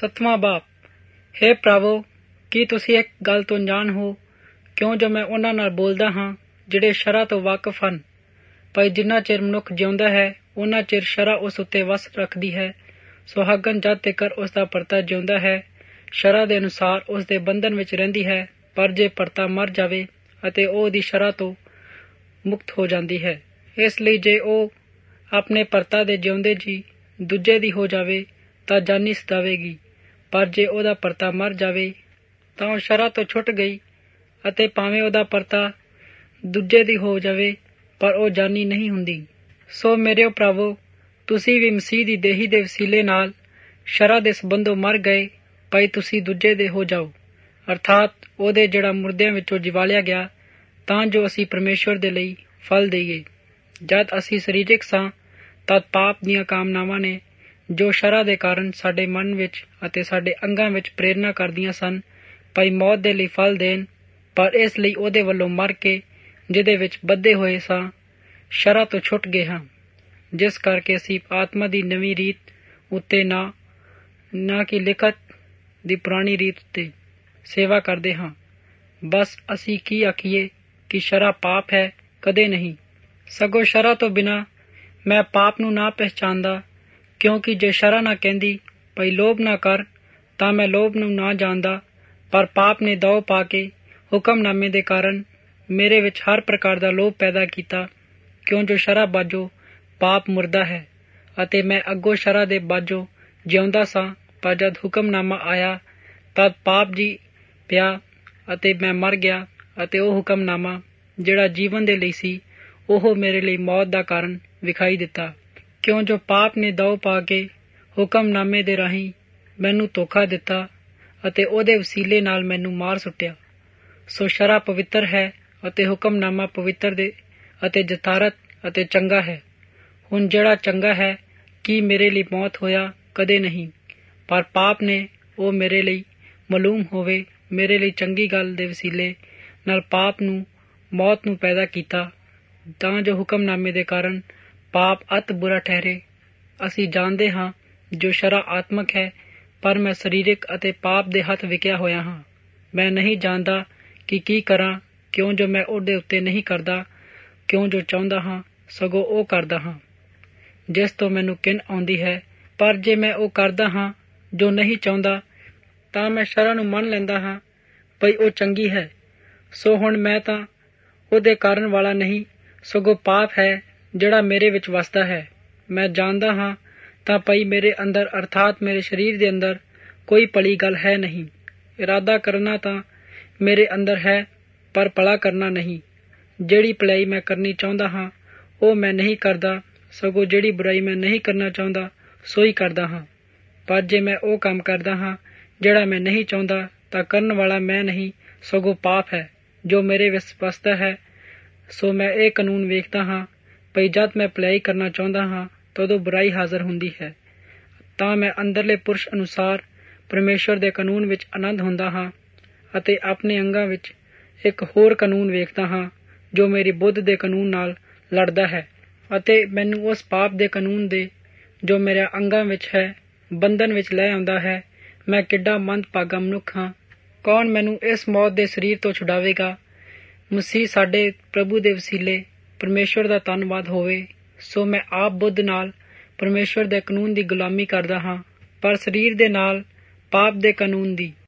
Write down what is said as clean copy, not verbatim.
7ਵਾਂ ਬਾਪ। ਹੇ ਭਰਾਵੋ, ਕੀ ਤੁਸੀਂ ਇੱਕ ਗੱਲ ਤੋਂ ਅਣਜਾਣ ਹੋ? ਕਿਉਂ ਜੋ ਮੈਂ ਉਹਨਾਂ ਨਾਲ ਬੋਲਦਾ ਹਾਂ ਜਿਹੜੇ ਸ਼ਰ੍ਹਾ ਤੋਂ ਵਾਕਫ ਹਨ। ਭਾਈ ਜਿੰਨਾ ਚਿਰ ਮਨੁੱਖ ਜਿਉਂਦਾ ਹੈ ਉਹਨਾਂ ਚਿਰ ਸ਼ਰ੍ਹਾ ਉਸ ਉੱਤੇ ਵਸ ਰੱਖਦੀ ਹੈ। ਸੁਹਾਗਣ ਜਦ ਤੀਕਰ ਉਸ ਦਾ ਭਰਤਾ ਜਿਉਂਦਾ ਹੈ ਸ਼ਰ੍ਹਾ ਦੇ ਅਨੁਸਾਰ ਉਸ ਦੇ ਬੰਧਨ ਵਿੱਚ ਰਹਿੰਦੀ ਹੈ। ਪਰ ਜੇ ਭਰਤਾ ਮਰ ਜਾਵੇ ਅਤੇ ਉਹ ਉਹਦੀ ਸ਼ਰ੍ਹਾ ਤੋਂ ਮੁਕਤ ਹੋ ਜਾਂਦੀ ਹੈ। ਇਸ ਲਈ ਜੇ ਉਹ ਆਪਣੇ ਭਰਤਾ ਦੇ ਜਿਉਂਦੇ ਜੀ ਦੂਜੇ ਦੀ ਹੋ ਜਾਵੇ ਤਾਂ ਜਾਨੀ ਸਤਾਵੇਗੀ। ਪਰ ਜੇ ਉਹਦਾ ਭਰਤਾ ਮਰ ਜਾਵੇ ਤਾਂ ਉਹ ਸ਼ਰ੍ਹਾ ਤੋਂ ਛੁੱਟ ਗਈ, ਅਤੇ ਭਾਵੇਂ ਉਹਦਾ ਭਰਤਾ ਦੂਜੇ ਦੀ ਹੋ ਜਾਵੇ ਪਰ ਉਹ ਜਾਨੀ ਨਹੀਂ ਹੁੰਦੀ। ਸੋ ਮੇਰਿਓ ਭਰਾਵੋ, ਤੁਸੀਂ ਵੀ ਮਸੀਹ ਦੀ ਦੇਹੀ ਦੇ ਵਸੀਲੇ ਨਾਲ ਸ਼ਰ੍ਹਾ ਦੇ ਸੰਬੰਧੋਂ ਮਰ ਗਏ, ਭਾਈ ਤੁਸੀਂ ਦੂਜੇ ਦੇ ਹੋ ਜਾਓ, ਅਰਥਾਤ ਉਹਦੇ ਜਿਹੜਾ ਮੁਰਦਿਆਂ ਵਿੱਚੋਂ ਜਿਵਾਲਿਆ ਗਿਆ, ਤਾਂ ਜੋ ਅਸੀਂ ਪਰਮੇਸ਼ਵਰ ਦੇ ਲਈ ਫਲ ਦੇਈਏ। ਜਦ ਅਸੀਂ ਸਰੀਰਕ ਸਾਂ ਤਦ ਪਾਪ ਦੀਆਂ ਕਾਮਨਾਵਾਂ ਨੇ ਜੋ ਸ਼ਰ੍ਹਾ ਦੇ ਕਾਰਨ ਸਾਡੇ ਮਨ ਵਿੱਚ ਅਤੇ ਸਾਡੇ ਅੰਗਾਂ ਵਿੱਚ ਪ੍ਰੇਰਨਾ ਕਰਦੀਆਂ ਸਨ, ਭਾਈ ਮੌਤ ਦੇ ਲਈ ਫਲ ਦੇਣ। ਪਰ ਇਸ ਲਈ ਉਹਦੇ ਵੱਲੋਂ ਮਰ ਕੇ ਜਿਹਦੇ ਵਿੱਚ ਬੱਧੇ ਹੋਏ ਸਾਂ ਸ਼ਰ੍ਹਾ ਤੋਂ ਛੁੱਟ ਗਏ ਹਾਂ, ਜਿਸ ਕਰਕੇ ਅਸੀਂ ਆਤਮਾ ਦੀ ਨਵੀਂ ਰੀਤ ਉੱਤੇ ਨਾ ਕਿ ਲਿਖਤ ਦੀ ਪੁਰਾਣੀ ਰੀਤ ਉੱਤੇ ਸੇਵਾ ਕਰਦੇ ਹਾਂ। ਬਸ ਅਸੀਂ ਕੀ ਆਖੀਏ ਕਿ ਸ਼ਰ੍ਹਾ ਪਾਪ ਹੈ? ਕਦੇ ਨਹੀਂ। ਸਗੋਂ ਸ਼ਰ੍ਹਾ ਤੋਂ ਬਿਨਾਂ ਮੈਂ ਪਾਪ ਨੂੰ ਨਾ ਪਹਿਚਾਨਦਾ, ਕਿਉਂਕਿ ਜੇ ਸ਼ਰ੍ਹਾ ਨਾ ਕਹਿੰਦੀ ਭਾਈ ਲੋਭ ਨਾ ਕਰ, ਤਾਂ ਮੈਂ ਲੋਭ ਨੂੰ ਨਾ ਜਾਣਦਾ। ਪਰ ਪਾਪ ਨੇ ਦੌ ਪਾ ਕੇ ਹੁਕਮਨਾਮੇ ਦੇ ਕਾਰਨ ਮੇਰੇ ਵਿੱਚ ਹਰ ਪ੍ਰਕਾਰ ਦਾ ਲੋਭ ਪੈਦਾ ਕੀਤਾ, ਕਿਉਂ ਜੋ ਸ਼ਰ੍ਹਾ ਬਾਝੋਂ ਪਾਪ ਮੁਰਦਾ ਹੈ ਅਤੇ ਮੈਂ ਅੱਗੋਂ ਸ਼ਰ੍ਹਾ ਦੇ ਬਾਝੋਂ ਜਿਉਂਦਾ ਸਾਂ। ਪਰ ਜਦ ਹੁਕਮਨਾਮਾ ਆਇਆ ਤਦ ਪਾਪ ਜੀ ਪਿਆ ਅਤੇ ਮੈਂ ਮਰ ਗਿਆ, ਅਤੇ ਉਹ ਹੁਕਮਨਾਮਾ ਜਿਹੜਾ ਜੀਵਨ ਦੇ ਲਈ ਸੀ ਉਹ ਮੇਰੇ ਲਈ ਮੌਤ ਦਾ ਕਾਰਨ ਵਿਖਾਈ ਦਿੱਤਾ, ਕਿਉਂ ਜੋ ਪਾਪ ਨੇ ਦੌ ਪਾ ਕੇ ਹੁਕਮਨਾਮੇ ਦੇ ਰਾਹੀਂ ਮੈਨੂੰ ਧੋਖਾ ਦਿੱਤਾ ਅਤੇ ਉਹਦੇ ਵਸੀਲੇ ਨਾਲ ਮੈਨੂੰ ਮਾਰ ਸੁੱਟਿਆ। ਸੋ ਸ਼ਰ੍ਹਾ ਪਵਿੱਤਰ ਹੈ ਅਤੇ ਹੁਕਮਨਾਮਾ ਪਵਿੱਤਰ ਦੇ ਅਤੇ ਜਤਾਰਤ ਅਤੇ ਚੰਗਾ ਹੈ। ਹੁਣ ਜਿਹੜਾ ਚੰਗਾ ਹੈ, ਕੀ ਮੇਰੇ ਲਈ ਮੌਤ ਹੋਇਆ? ਕਦੇ ਨਹੀਂ। ਪਰ ਪਾਪ ਨੇ ਉਹ ਮੇਰੇ ਲਈ ਮਾਲੂਮ ਹੋਵੇ ਮੇਰੇ ਲਈ ਚੰਗੀ ਗੱਲ ਦੇ ਵਸੀਲੇ ਨਾਲ ਪਾਪ ਨੂੰ ਮੌਤ ਨੂੰ ਪੈਦਾ ਕੀਤਾ, ਤਾਂ ਜੋ ਹੁਕਮਨਾਮੇ ਦੇ ਕਾਰਨ ਪਾਪ ਅਤ ਬੁਰਾ ਠਹਿਰੇ। ਅਸੀਂ ਜਾਣਦੇ ਹਾਂ ਜੋ ਸ਼ਰ੍ਹਾ ਆਤਮਕ ਹੈ, ਪਰ ਮੈਂ ਸਰੀਰਕ ਅਤੇ ਪਾਪ ਦੇ ਹੱਥ ਵਿਕਿਆ ਹੋਇਆ ਹਾਂ। ਮੈਂ ਨਹੀਂ ਜਾਣਦਾ ਕਿ ਕੀ ਕਰਾਂ, ਕਿਉਂ ਜੋ ਮੈਂ ਉਹਦੇ ਉੱਤੇ ਨਹੀਂ ਕਰਦਾ ਕਿਉਂ ਜੋ ਚਾਹੁੰਦਾ ਹਾਂ, ਸਗੋਂ ਉਹ ਕਰਦਾ ਹਾਂ ਜਿਸ ਤੋਂ ਮੈਨੂੰ ਘਿਣ ਆਉਂਦੀ ਹੈ। ਪਰ ਜੇ ਮੈਂ ਉਹ ਕਰਦਾ ਹਾਂ ਜੋ ਨਹੀਂ ਚਾਹੁੰਦਾ, ਤਾਂ ਮੈਂ ਸ਼ਰ੍ਹਾ ਨੂੰ ਮੰਨ ਲੈਂਦਾ ਹਾਂ ਭਈ ਉਹ ਚੰਗੀ ਹੈ। ਸੋ ਹੁਣ ਮੈਂ ਤਾਂ ਉਹਦੇ ਕਾਰਨ ਵਾਲਾ ਨਹੀਂ, ਸਗੋਂ ਪਾਪ ਹੈ ਜਿਹੜਾ ਮੇਰੇ ਵਿੱਚ ਵਸਦਾ ਹੈ। ਮੈਂ ਜਾਣਦਾ ਹਾਂ ਤਾਂ ਭਈ ਮੇਰੇ ਅੰਦਰ ਅਰਥਾਤ ਮੇਰੇ ਸਰੀਰ ਦੇ ਅੰਦਰ ਕੋਈ ਭਲੀ ਗੱਲ ਹੈ ਨਹੀਂ। ਇਰਾਦਾ ਕਰਨਾ ਤਾਂ ਮੇਰੇ ਅੰਦਰ ਹੈ, ਪਰ ਭਲਾ ਕਰਨਾ ਨਹੀਂ। ਜਿਹੜੀ ਭਲਾਈ ਮੈਂ ਕਰਨੀ ਚਾਹੁੰਦਾ ਹਾਂ ਉਹ ਮੈਂ ਨਹੀਂ ਕਰਦਾ, ਸਗੋਂ ਜਿਹੜੀ ਬੁਰਾਈ ਮੈਂ ਨਹੀਂ ਕਰਨਾ ਚਾਹੁੰਦਾ ਸੋ ਹੀ ਕਰਦਾ ਹਾਂ। ਪਰ ਜੇ ਮੈਂ ਉਹ ਕੰਮ ਕਰਦਾ ਹਾਂ ਜਿਹੜਾ ਮੈਂ ਨਹੀਂ ਚਾਹੁੰਦਾ, ਤਾਂ ਕਰਨ ਵਾਲਾ ਮੈਂ ਨਹੀਂ ਸਗੋਂ ਪਾਪ ਹੈ ਜੋ ਮੇਰੇ ਵਿੱਚ ਵਸਦਾ ਹੈ। ਸੋ ਮੈਂ ਇਹ ਕਾਨੂੰਨ ਵੇਖਦਾ ਹਾਂ ਭਈ ਜਦ ਮੈਂ ਭਲਾਈ ਕਰਨਾ ਚਾਹੁੰਦਾ ਹਾਂ ਤਦੋਂ ਬੁਰਾਈ ਹਾਜ਼ਰ ਹੁੰਦੀ ਹੈ। ਤਾਂ ਮੈਂ ਅੰਦਰਲੇ ਪੁਰਸ਼ ਅਨੁਸਾਰ ਪਰਮੇਸ਼ਵਰ ਦੇ ਕਾਨੂੰਨ ਵਿੱਚ ਆਨੰਦ ਹੁੰਦਾ ਹਾਂ, ਅਤੇ ਆਪਣੇ ਅੰਗਾਂ ਵਿੱਚ ਇੱਕ ਹੋਰ ਕਾਨੂੰਨ ਵੇਖਦਾ ਹਾਂ ਜੋ ਮੇਰੀ ਬੁੱਧ ਦੇ ਕਾਨੂੰਨ ਨਾਲ ਲੜਦਾ ਹੈ, ਅਤੇ ਮੈਨੂੰ ਉਸ ਪਾਪ ਦੇ ਕਾਨੂੰਨ ਦੇ ਜੋ ਮੇਰੇ ਅੰਗਾਂ ਵਿੱਚ ਹੈ ਬੰਧਨ ਵਿੱਚ ਲੈ ਆਉਂਦਾ ਹੈ। ਮੈਂ ਕਿੱਡਾ ਮੰਦਭਾਗਾ ਮਨੁੱਖ ਹਾਂ! ਕੌਣ ਮੈਨੂੰ ਇਸ ਮੌਤ ਦੇ ਸਰੀਰ ਤੋਂ ਛੁਡਾਵੇਗਾ? ਮਸੀਹ ਸਾਡੇ ਪ੍ਰਭੂ ਦੇ ਵਸੀਲੇ ਪਰਮੇਸ਼ਵਰ ਦਾ ਧੰਨਵਾਦ ਹੋਵੇ। ਸੋ ਮੈਂ ਆਪ ਬੁੱਧ ਨਾਲ ਪਰਮੇਸ਼ਵਰ ਦੇ ਕਾਨੂੰਨ ਦੀ ਗੁਲਾਮੀ ਕਰਦਾ ਹਾਂ, ਪਰ ਸਰੀਰ ਦੇ ਨਾਲ ਪਾਪ ਦੇ ਕਾਨੂੰਨ ਦੀ।